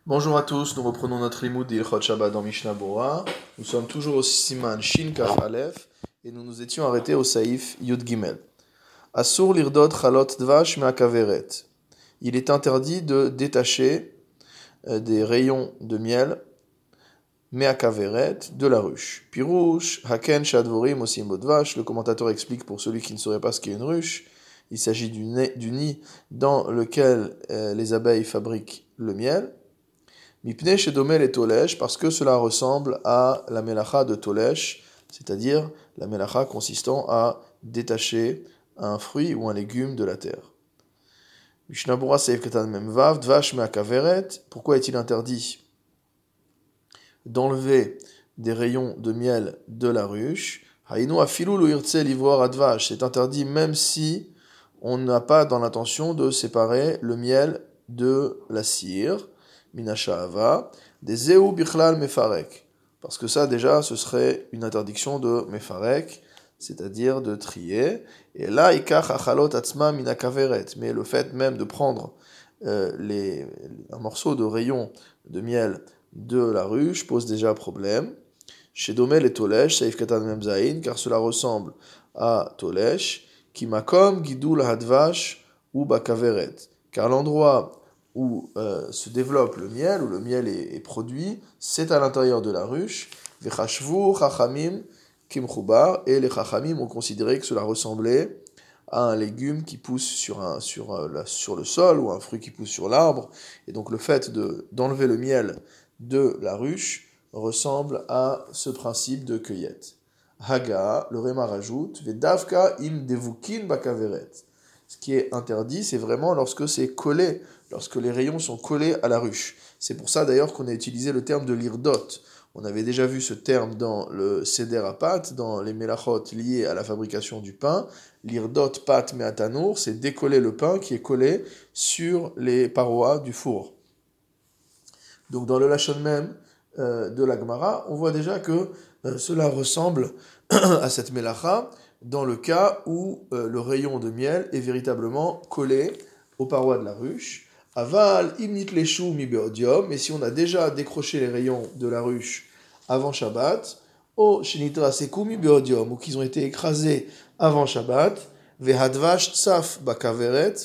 Bonjour à tous, nous reprenons notre limoud d'Ilchot Shabbat dans Mishnah Bora. Nous sommes toujours au Siman Shin Kaf Aleph et nous nous étions arrêtés au Saïf Yud Gimel. Asur lirdot chalot dvash me'akaveret. Il est interdit de détacher des rayons de miel me'akaveret de la ruche. Pirouche, haken shadvorim osim bodvash. Le commentateur explique pour celui qui ne saurait pas ce qu'est une ruche. Il s'agit du nid dans lequel les abeilles fabriquent le miel. Mipnei shedomel et tolesh, parce que cela ressemble à la melacha de tolesh, c'est-à-dire la melacha consistant à détacher un fruit ou un légume de la terre. Mishnah Bura Seif Katan Memvav, Dvash Me'akaveret, pourquoi est-il interdit d'enlever des rayons de miel de la ruche? Haïnu afilu lo yirtse livoar advash, c'est interdit même si on n'a pas dans l'intention de séparer le miel de la cire. Minashahava, des Zéou Bichlal Mefarek. Parce que ça, déjà, ce serait une interdiction de Mefarek, c'est-à-dire de trier. Et là, Ikach Achalot Atzma Minakaveret. Mais le fait même de prendre un morceau de rayon de miel de la ruche pose déjà problème. Chez Domel et Tolesh, Saif Katan Memzaïn, car cela ressemble à Tolesh, qui makom Gidul Hadvash ou Bakaveret. Car l'endroit où se développe le miel, où le miel est produit, c'est à l'intérieur de la ruche. Vechashvu chachamim kimchubar, et les chachamim ont considéré que cela ressemblait à un légume qui pousse sur le sol, ou un fruit qui pousse sur l'arbre. Et donc le fait d'enlever le miel de la ruche ressemble à ce principe de cueillette. Haga, le Réma rajoute, Vedavka im devukin bakaveret. Ce qui est interdit, c'est vraiment lorsque c'est collé, lorsque les rayons sont collés à la ruche. C'est pour ça d'ailleurs qu'on a utilisé le terme de lirdot. On avait déjà vu ce terme dans le seder à pâte, dans les melachot liés à la fabrication du pain. Lirdot pâte me'atanour, c'est décoller le pain qui est collé sur les parois du four. Donc dans le lachon même de la Gemara, on voit déjà que cela ressemble à cette melacha, dans le cas où le rayon de miel est véritablement collé aux parois de la ruche. Aval imnit leshu mi beodium, mais si on a déjà décroché les rayons de la ruche avant Shabbat, o shenitra seku mi beodium, ou qu'ils ont été écrasés avant Shabbat, vehadvash tsaf bakaveret,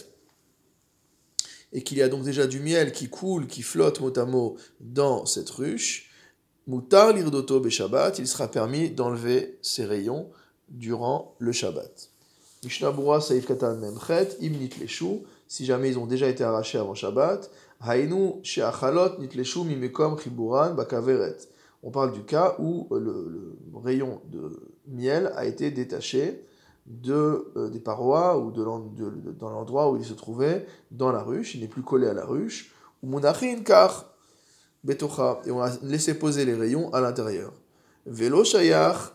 et qu'il y a donc déjà du miel qui coule, qui flotte mot à mot dans cette ruche, mutar lirdoto be Shabbat, il sera permis d'enlever ces rayons durant le Shabbat. Mishnah Bura Saïf Katan Memchet, Imnit Leshu, si jamais ils ont déjà été arrachés avant Shabbat, Hainu Sheachalot Nitleshu Mimekom Chiburan Bakaveret. On parle du cas où le rayon de miel a été détaché des parois ou dans l'endroit où il se trouvait dans la ruche, il n'est plus collé à la ruche, ou Munachin Kar Betocha, et on a laissé poser les rayons à l'intérieur. Velo Shayach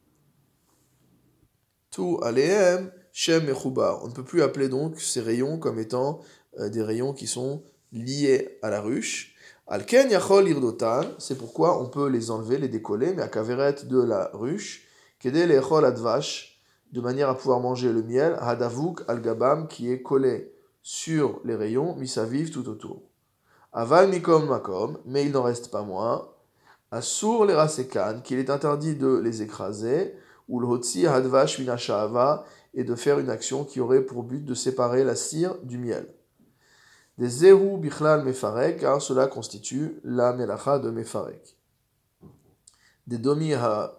Tu alehem shem mechubar. On ne peut plus appeler donc ces rayons comme étant des rayons qui sont liés à la ruche. Alken yachol irdotan, c'est pourquoi on peut les enlever, les décoller, mais à kaveret de la ruche, kede lechol advash, de manière à pouvoir manger le miel, hadavuk al-gabam, qui est collé sur les rayons, misaviv tout autour. Aval mikom makom, mais il n'en reste pas moins. Asur les rasekan, qu'il est interdit de les écraser, ou le hotzi hadvash minashahava, et de faire une action qui aurait pour but de séparer la cire du miel. Des zehu bichlal mefarek, car cela constitue la melacha de mefarek. Des damés,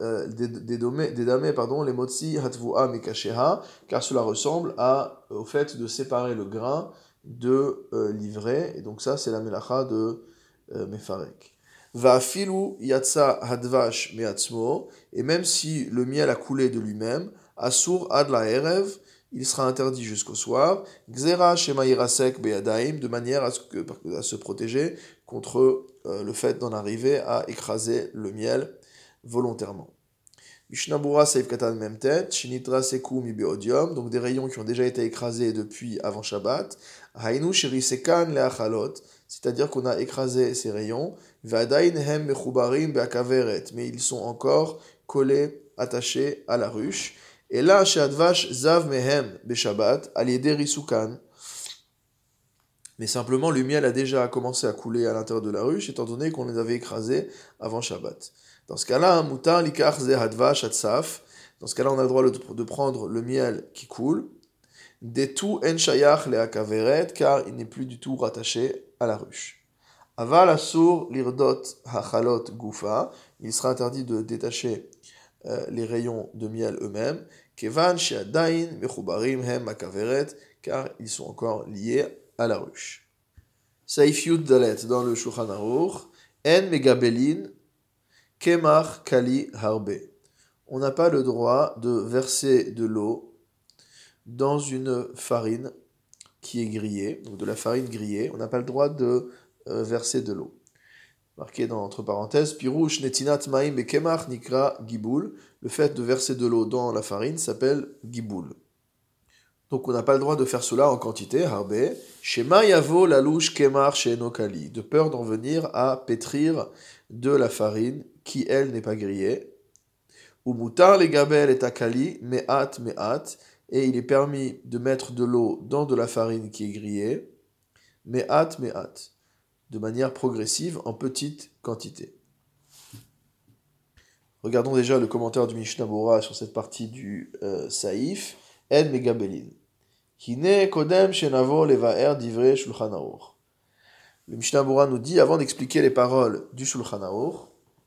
les motzi hatvua mekasheha, car cela ressemble au fait de séparer le grain de l'ivraie, et donc ça c'est la melacha de mefarek. Va'afilu yatsa hadvash me'atzmo, et même si le miel a coulé de lui-même, asur ad la erev, il sera interdit jusqu'au soir, gzera shema yirasek beyadaim, de manière à se protéger contre le fait d'en arriver à écraser le miel volontairement. Mishnah Bura Saif Katan Memtet, Shinitra Seku Mi Beodium, donc des rayons qui ont déjà été écrasés depuis avant Shabbat, Hainu Shirisekan Leachalot, c'est-à-dire qu'on a écrasé ces rayons, Vadain Hem Mechubarim Beakaveret, mais ils sont encore collés, attachés à la ruche. Et là, chez Advash Zav Mehem Beshabbat, Alieder Isukan, Mais simplement, le miel a déjà commencé à couler à l'intérieur de la ruche, étant donné qu'on les avait écrasés avant Shabbat. Dans ce cas-là, mutar likach ze hadvash atzaf. Dans ce cas-là, on a le droit de prendre le miel qui coule. Detu en shayach leakaveret, car il n'est plus du tout rattaché à la ruche. Aval asur lirdot hachalot gufa. Il sera interdit de détacher les rayons de miel eux-mêmes. Kevan sheadain mechubarim hem akaveret, car ils sont encore liés à la ruche. Saif Yud Dalet dans le Shulchan Aruch, En Megabelin, Kemach Kali Harbe. On n'a pas le droit de verser de l'eau dans une farine qui est grillée, donc de la farine grillée. On n'a pas le droit de verser de l'eau. Marqué entre parenthèses, Pirouche Netinat Maim et Kemach Nikra Giboul. Le fait de verser de l'eau dans la farine s'appelle Giboul. Donc on n'a pas le droit de faire cela en quantité, harbe. Shema yavo la louche kemar she'eno kali, de peur d'en venir à pétrir de la farine qui, elle, n'est pas grillée. Ou mutar les gabel et akali, me'at, et il est permis de mettre de l'eau dans de la farine qui est grillée, me'at, de manière progressive, en petite quantité. Regardons déjà le commentaire du Mishnah Bora sur cette partie du Saïf. En Megabelin. Hine kodem shenavo levaer divrei Shulchan Aruch. Le Mishnah Bora nous dit, avant d'expliquer les paroles du Shulchan Aruch,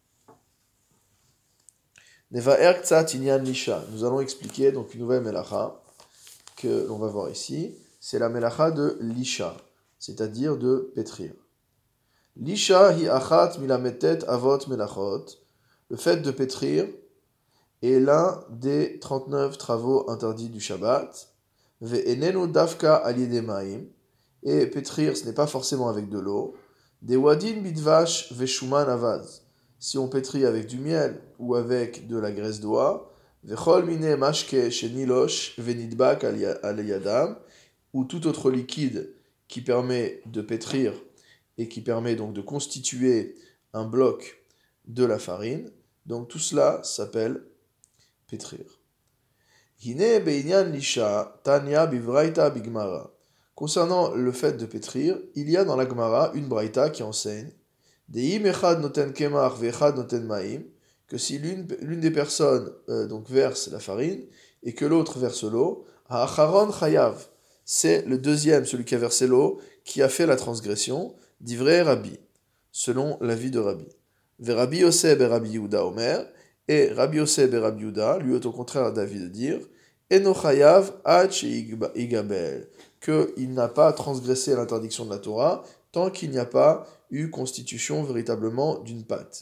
Nevaer ktsat inyan lisha. Nous allons expliquer donc une nouvelle melacha que l'on va voir ici. C'est la melacha de lisha, c'est-à-dire de pétrir. Lisha hi achat milametet avot melachot. Le fait de pétrir est l'un des 39 travaux interdits du Shabbat. Ve'enenu dafka alidemaim. Et pétrir, ce n'est pas forcément avec de l'eau. Des wadin bidvash ve'shuman avaz. Si on pétrit avec du miel ou avec de la graisse d'oie, ve'chol mine mashke shenilosh ve'nidbak aliyadam, ou tout autre liquide qui permet de pétrir et qui permet donc de constituer un bloc de la farine. Donc tout cela s'appelle pétrir. Hine beinyan lisha tanya bivraita bigmara. Concernant le fait de pétrir, il y a dans la Gemara une braïta qui enseigne Deim echad noten kemach ve'echad noten ma'im, que si l'une des personnes donc verse la farine et que l'autre verse l'eau, ha'acharon chayav, c'est le deuxième, celui qui a versé l'eau, qui a fait la transgression, d'ivrei Rabbi, selon l'avis de Rabbi. Ve'Rabbi Yosef et Rabbi Yehuda Omer, et Rabbi Yosef et Rabbi Yehuda, lui est au contraire d'avis de dire Eno chayav ad she'igabel, qu'il n'a pas transgressé l'interdiction de la Torah tant qu'il n'y a pas eu constitution véritablement d'une pâte.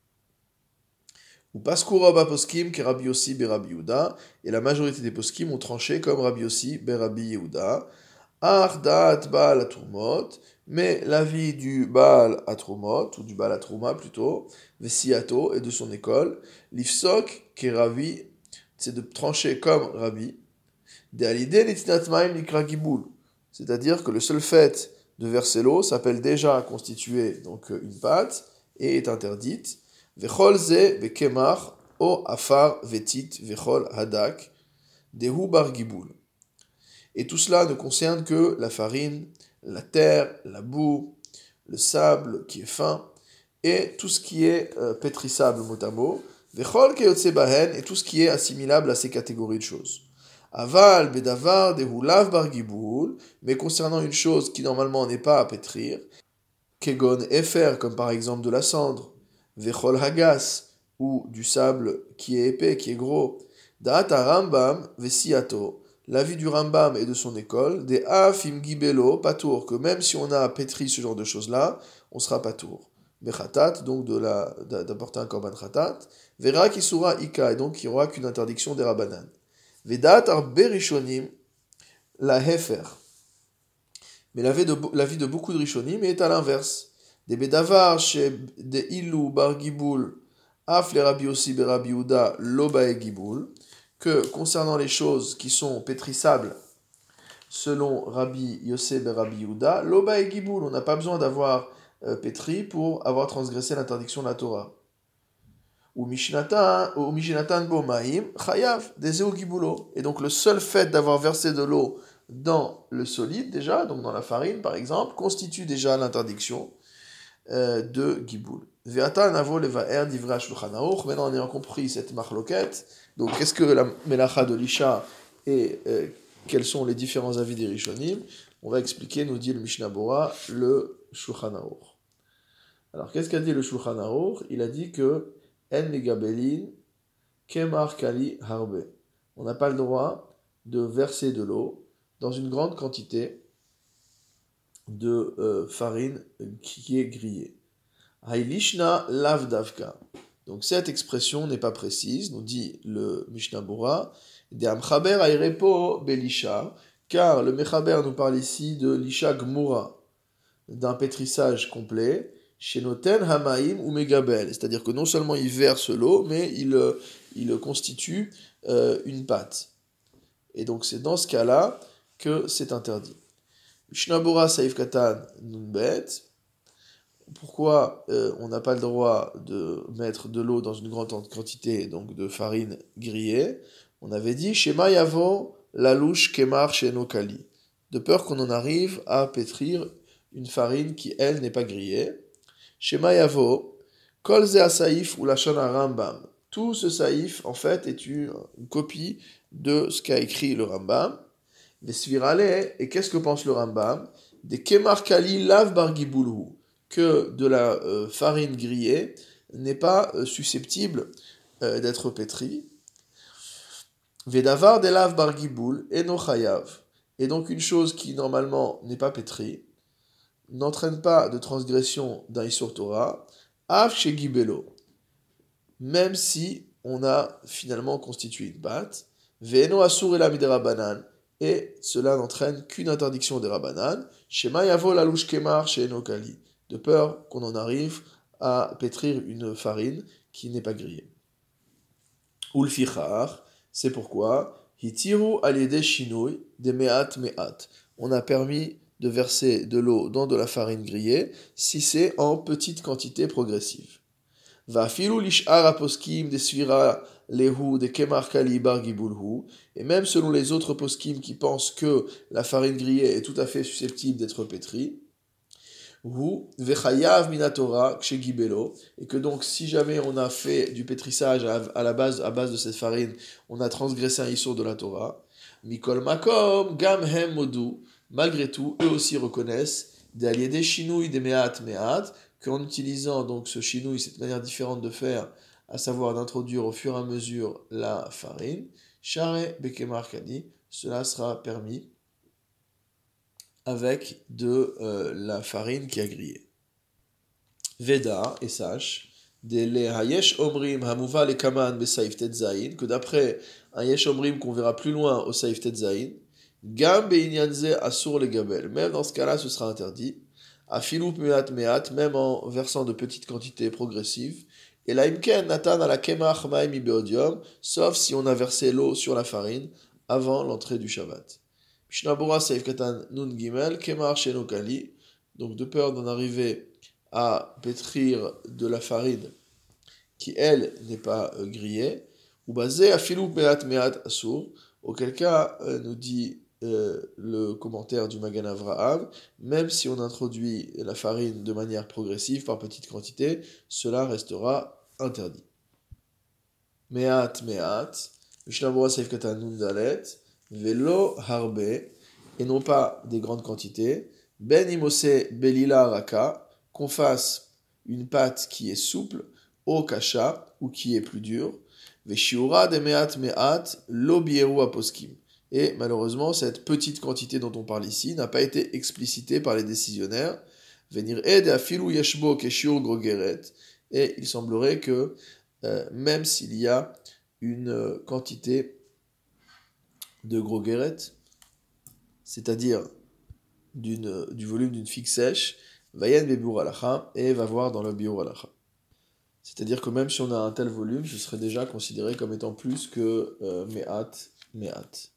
Ou paskura ba poskim ke Rabbi Yossi be Rabbi Yehuda, et la majorité des poskim ont tranché comme Rabbi Yossi be Rabbi Yehuda. Ardat Baal Atrumot, mais l'avis du Baal Atrumot, ou du Baal Atruma plutôt, Vesiato et de son école, l'Ifsok ke Ravi, c'est de trancher comme Rabbi, de Alidé Litinatmaim Nikra Giboul, c'est-à-dire que le seul fait de verser l'eau s'appelle déjà constituer donc une pâte et est interdite. Vechol ze bekemach o afar vetit vechol hadak dehu bar giboul. Et tout cela ne concerne que la farine, la terre, la boue, le sable qui est fin, et tout ce qui est pétrissable mot à mot, vechol keyotse bahen, et tout ce qui est assimilable à ces catégories de choses. Aval bedavar dehulav bar giboul, mais concernant une chose qui normalement n'est pas à pétrir, kegon efer, comme par exemple de la cendre, vechol hagas, ou du sable qui est épais, qui est gros, da'ata rambam vesiato, l'avis du Rambam et de son école, des afim gibelo patour, que même si on a pétri ce genre de choses-là, on sera patour. Bechatat, donc d'apporter un korban chatat, vera kisura ika, et donc il n'y aura qu'une interdiction des rabanan. Vedat arbe rishonim la hefer. Mais l'avis de beaucoup de rishonim est à l'inverse. Des bedavar chez des ilou bar giboul af le Rabbi Yossi be Rabbi Yehuda lo bae giboul, que concernant les choses qui sont pétrissables selon Rabbi Yosef et Rabbi Yehuda, l'oba et giboul, on n'a pas besoin d'avoir pétri pour avoir transgressé l'interdiction de la Torah. Ou mishinatan bo maim chayav deseu gibulo. Et donc le seul fait d'avoir versé de l'eau dans le solide déjà, donc dans la farine par exemple, constitue déjà l'interdiction de Giboul. Ve'ata navo levaer divrei Shulchan Aruch. Maintenant, en ayant compris cette marloquette, donc qu'est-ce que la melacha de l'isha et quels sont les différents avis des Rishonim, on va expliquer, nous dit le Mishnah Bora, le Shulchan Aruch. Alors, qu'est-ce qu'a dit le Shulchan Aruch? Il a dit que en megabelin kemar kali harbe. On n'a pas le droit de verser de l'eau dans une grande quantité de farine qui est grillée. Hailishna lav davka. Donc cette expression n'est pas précise, nous dit le Mishnah Bora, de amchaber airepo belisha, car le mechaber nous parle ici de lisha gmura, d'un pétrissage complet, shenoten hamaim ou megabel, c'est-à-dire que non seulement il verse l'eau, mais il constitue une pâte. Et donc c'est dans ce cas-là que c'est interdit. Mishnah Bora saif katan nunbet. Pourquoi on n'a pas le droit de mettre de l'eau dans une grande quantité, donc de farine grillée? On avait dit Shema Yavo la louche kemar sheno kali, de peur qu'on en arrive à pétrir une farine qui, elle, n'est pas grillée. Shema Yavo kol ze saïf ou la shana Rambam. Tout ce saïf, en fait, est une copie de ce qu'a écrit le Rambam. Mais Svirale, et qu'est-ce que pense le Rambam? Des kemar kali lav bar gibulhu, que de la farine grillée n'est pas susceptible d'être pétrie. Vedavar delav bar giboul eno chayav. Et donc une chose qui normalement n'est pas pétrie n'entraîne pas de transgression d'un Issur Torah, av chez gibelo, même si on a finalement constitué une pâte, ve'eno asur ela midera banan, et cela n'entraîne qu'une interdiction des Rabbanan, shema yavo la louche kemar chez eno kali, de peur qu'on en arrive à pétrir une farine qui n'est pas grillée. Ulfichar, c'est pourquoi hitiru aliede shinui de meat meat. On a permis de verser de l'eau dans de la farine grillée si c'est en petite quantité progressive. Va filu lishar aposkim de svira lehu de kemar kali bar gibulhu, et même selon les autres poskim qui pensent que la farine grillée est tout à fait susceptible d'être pétrie, ou vechayav minatora kshegibelo, et que donc si jamais on a fait du pétrissage à base de cette farine, on a transgressé un issur de la Torah. Mikol makom gam hem modu, malgré tout, eux aussi reconnaissent des aliédés chinouilles des meat meat, qu'en utilisant donc ce chinouille, cette manière différente de faire, à savoir d'introduire au fur et à mesure la farine, share bekemar kadi, cela sera permis avec de la farine qui a grillé. Veda, et sache, que d'après un yesh omrim qu'on verra plus loin au saif tetzain, gam beinyanze asur le gabel, même dans ce cas-là ce sera interdit, afiloup meat meat, même en versant de petites quantités progressives, et la imken natan à la kemach maim ibeodium, sauf si on a versé l'eau sur la farine avant l'entrée du Shabbat. Mishnah Bora Seif Katan Nun Gimel, Kemar Sheno Kali, donc de peur d'en arriver à pétrir de la farine qui, elle, n'est pas grillée, ou basé à Filou Beat Meat Asur, auquel cas, nous dit le commentaire du Magan Avraham, même si on introduit la farine de manière progressive, par petite quantité, cela restera interdit. Meat Meat, Mishnah Bora Seif Katan Nun Dalet, Velo harbe, et non pas des grandes quantités, ben imose belila raka, qu'on fasse une pâte qui est souple, au kasha, ou qui est plus dure, veshiura de meat meat, lo bieru aposkim. Et malheureusement, cette petite quantité dont on parle ici n'a pas été explicitée par les décisionnaires, venir ed afilu yeshbo keshiur grogeret, et il semblerait que même s'il y a une quantité de grogeret, c'est-à-dire du volume d'une figue sèche, vayen bebur alacha, et va voir dans le biur alacha. C'est-à-dire que même si on a un tel volume, ce serait déjà considéré comme étant plus que me'at.